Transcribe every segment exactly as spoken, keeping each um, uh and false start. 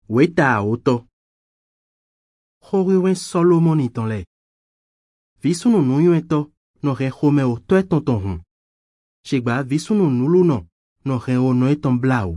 Weta auto. Horiwen Solomon itonle. Visunu nuyu eto no re home auto eton ton hun. Shigba visunu nulu no no re ono eton blau.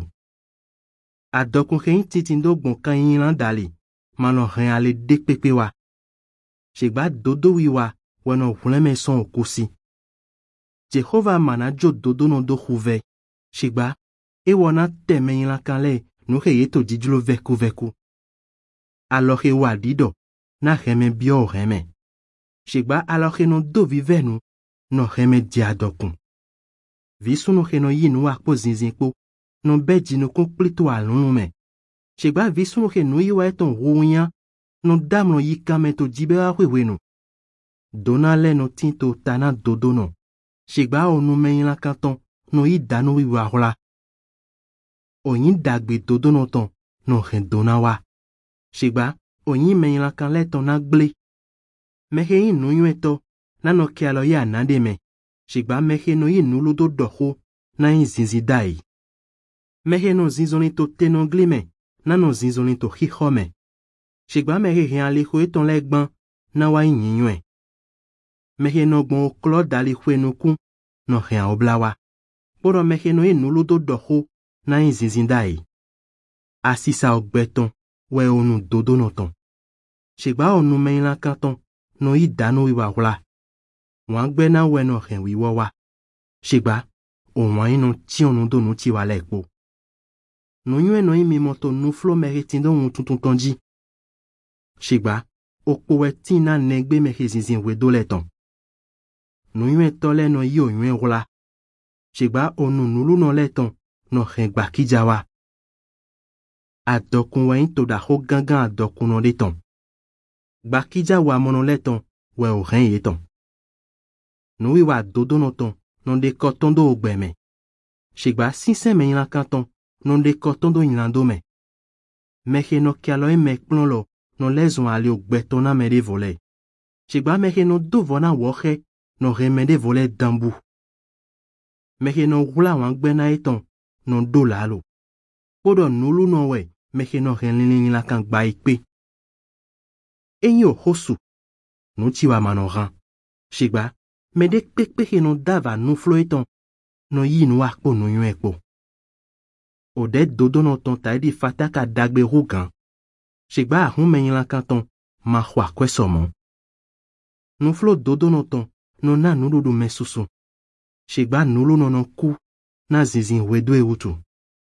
Adokun re titindo bon kan yin dali. Mano re ale dekpepe wa. Shigba dodo wiwa wano huleme son okusi. Jehovah manajo dodo no do huve. Shigba e wana teme yin la kanle no re yeto dijulo veku veku. Alors e wa dido na reme bio reme. Shigba alors e no do vivenu no reme diadokun. Visu no re no yinu akpo zinzinpo no beji no komplito alunume. Shigba visu no re no yiwa eton ruya no dam no yikame to jibera wewenu. Dona le no tinto tana dodo no. Shigba onu meyin la kanton no yi danu wiwa hola. Oyin dagbe dodo no ton no ren dona wa. Shigba oyin meyin la kan le ton na gble. Mehe yin no yun eto na no ke alo ya nade me. Shigba mehe no yin nulo do doho na yin zinzi dai. Mehe no zinzoni to teno glime na no zinzoni to hihome. Shigba mehe rin ali ho eton legban na wa yin yinywe. Mehe no gbon oklo dali hwe no kun no rin oblawa. Poro mehe no yin nulo do doho na yin zinzi dai. Asisa ogbeton we onu dodo no ton. Shigba onu meyin la kanton no yi dano wiwa hula. Wan gbe na we no ren wiwa wa. Shigba o wan yin no ti onu do no ti wa lekpo. No yue no yin mi moto no flo meritindo un tuntun tonji. Shigba okpo we ti na negbe mehe zinzin we do leton. No yue tole no yi o yue hula. Shigba onu nulu no leton no ren gba kijawa. Adokun wa yin to da ho gangan adokun no leton. Bakija wa mono leton we o ren yeton. No wi wa dodo no ton non de koton do ogbeme. Shigba sinse me yin la kanton non de koton do yin lando me. Mehe no kialo e mek plon lo non lezon ali ogbeton na me de vole. Shigba mehe no do vona woche non reme de vole dambu. Mehe no hula wan gbe na eton non do lalo. Podo nulu no we mehe no ren lin la kan gba ikpe. Enyo hosu no chiwa manoran. Shigba me de pekpehe no dava no flo eton no yi no akpo no yun ekpo. Ode dodo no ton ta di fataka dagbe rugan. Shigba ahun meyin la kanton ma hwa kwe somon. No flo dodo no ton no na nulu do mesusu. Shigba nulu no no ku na zinzin wedo e utu.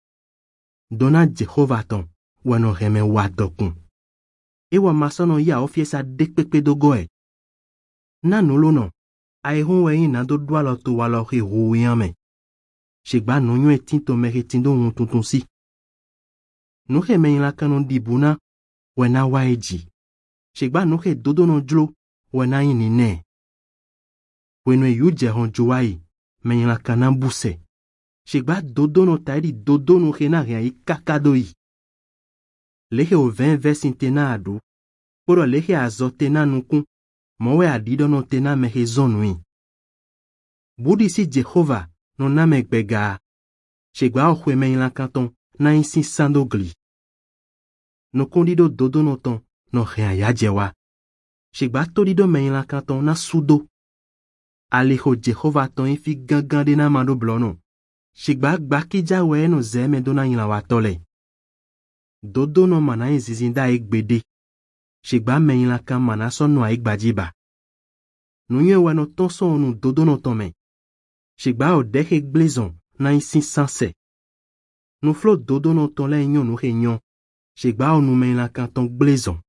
Dona Jehovah ton wano reme wadokun. Ewa masono ya ofiesa dekpepe dogoe. Na nulu no, a ehun we yin na do dwalo to walo he ruuyame. Shigba no yun etinto meritindo un tuntun si. No he meyin la kanon dibuna, we na wa eji. Shigba no he dodo no jlo, we na yin ni ne. We no yu jehon juwai, meyin la kanan buse. Shigba dodo no taidi dodo no he na ria yi kakadoi. Lehe o ven versin tena adu. Poro lehe azote na nukun. Mowe adido no tena mehe zonui. Budi si Jehovah no na megbega. Shigba ohwe meyin la kanton na insi sando gli. No kondido dodo no ton no rea ya jewa. Shigba todido meyin la kanton na sudo. Aleho Jehovah ton ifi gangande na mando blono. Shigba gbakija we no zeme do na yin la watole. Dodo no mana yin zizinda egbede. Shigba meyin la kan mana son no aigbajiba. No yue we no ton son onu dodo no tome. Shigba o dehe blazon na insin sanse. No flo dodo no ton le nyon no renyon. Shigba o nou meyin la kan ton blazon.